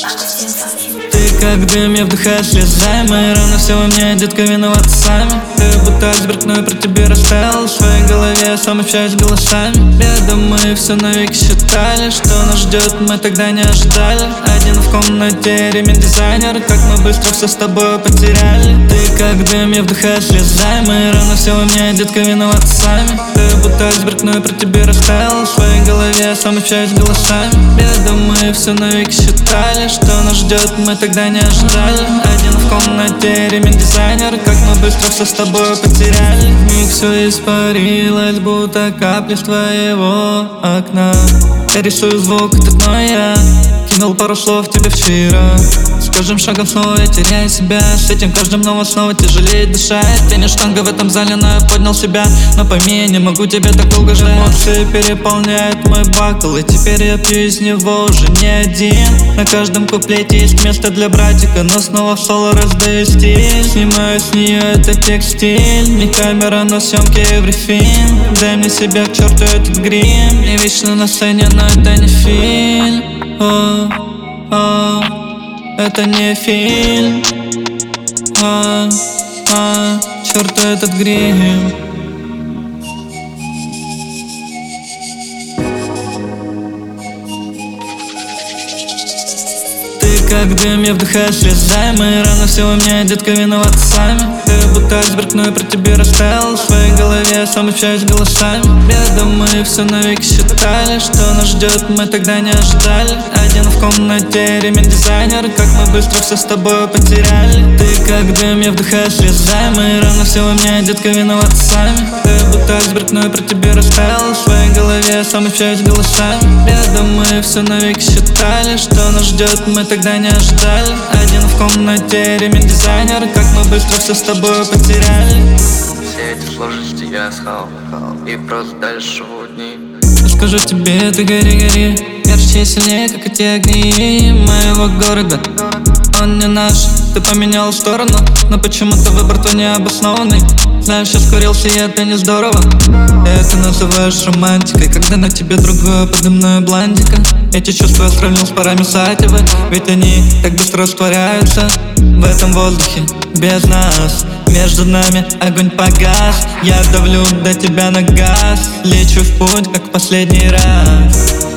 Ты как дым, я вдыхаю слезами. Рано все во мне, детка, виновата сами. Ты будто айсберг, но я про тебя растаял. В своей голове я сам общаюсь голосами. Рядом мы все навеки считали, что нас ждет, мы тогда не ожидали. Один в комнате, ремень дизайнер. Как мы быстро все с тобой потеряли. Ты как дым, я вдыхаю слезами. Рано все во мне, детка, виновата сами. Ты будто айсберг, но я про тебя растаял. В своей голове я сам общаюсь голосами. Рядом мы все навеки считали, что нас ждет, мы тогда не ожидали. Один в комнате, ремень дизайнер. Как мы быстро все с тобой потеряли. Вмиг все испарилось, будто капли с твоего окна. Я рисую звук, это дно я. Кинул пару слов тебе вчера. С каждым шагом снова я теряю себя. С этим каждым снова тяжелее дышать. Я не штанга в этом зале, но я поднял себя. Но пойми, я не могу тебя так долго ждать. Эмоции переполняют мой бокал, и теперь я пью из него уже не один. На каждом куплете есть место для братика, но снова в соло раздаю стиль. Снимаю с нее этот текстиль. Не камера, но съемки everything. Дай мне себя к черту этот грим. Я вечно на сцене, но это не фильм. Это не фильм. Черту этот грим. Ты как дым, я вдыхаю слезами. Рано все во мне, детка, виновата сами. Ты будто айсберг, но я про тебя растаял. В своей голове я сам общаюсь голосами. Рядом мы все навеки считали, что нас ждет, мы тогда не ожидали. Один в комнате, ремень дизайнер. Как мы быстро все с тобой потеряли. Ты как дым, я вдыхаю слезами. Рано все во мне, детка, виновата сами. Ты будто айсберг, но я про тебя растаял. В своей голове я сам общаюсь голосами. Рядом мы все навеки считали, что нас ждет, мы тогда не ожидали. Один в комнате, ремень дизайнер. Как мы быстро все с тобой потеряли. Все эти сложности я схал и просто дальше живу дни. Я скажу тебе, ты гори, гори. Ярче и сильнее, как эти огни моего города. Он не наш, ты поменял сторону, но почему-то выбор твой необоснованный. Знаешь, я скурился, и это не здорово. Это называешь романтикой, когда на тебе другое подымное блондика. Эти чувства я сравнил с парами сативы, ведь они так быстро растворяются в этом воздухе без нас. Между нами огонь погас. Я давлю до тебя на газ. Лечу в путь, как в последний раз.